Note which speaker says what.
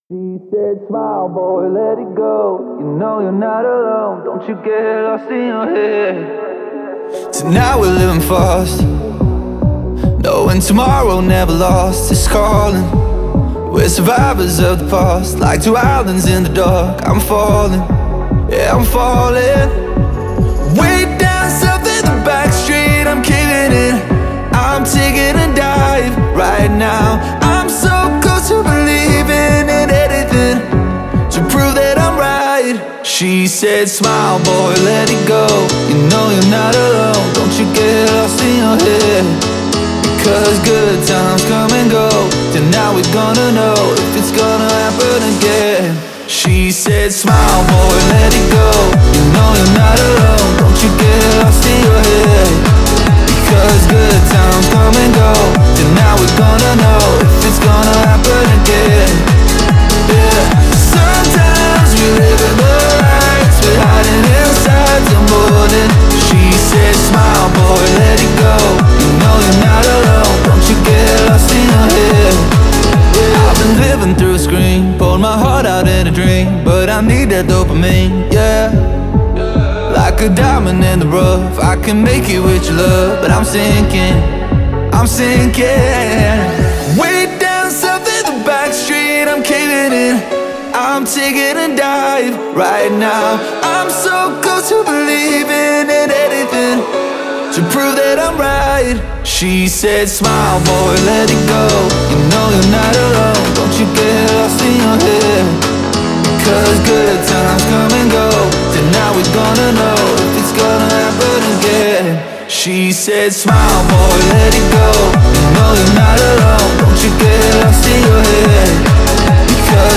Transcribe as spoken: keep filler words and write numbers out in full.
Speaker 1: She said, smile, boy, let it go. You know you're not alone. Don't you get lost in your head. Tonight we're living fast, knowing tomorrow never lost is calling. We're survivors of the past, like two islands in the dark. I'm falling, yeah, I'm falling. Way down south in the back street, I'm caving in. I'm taking a dive right now. I'm so close to believing in anything to prove that I'm right. She said, smile, boy, let it go. You know you're not alone. Don't you get lost in your head, because good times come and go. Tonight we're gonna know if it's gonna happen again. She said, smile, boy, let it go. You know you're not alone. Don't you get lost in your head, because good times come and go. Tonight we're gonna know if it's gonna happen again. Yeah. Sometimes we live in the lights, we're hiding inside till morning. She said, smile, boy, let it go. You know you're not alone. Don't you get lost in your head. Yeah. I've been living through a screen, pulled my heart out in a dream, but I need that dopamine, yeah. Like a diamond in the rough, I can make it with your love, but I'm sinking, I'm sinking. Way down south in the back street, I'm caving in. I'm taking a dive right now. I'm so close to believing in anything to prove that I'm right. She said, smile, boy, let it go. You know you're not alone. Don't you get lost in your head, because good times come and go. Tonight we're gonna know if it's gonna happen again. She said, smile, boy, let it go. You know you're not alone. Don't you get lost in your head, because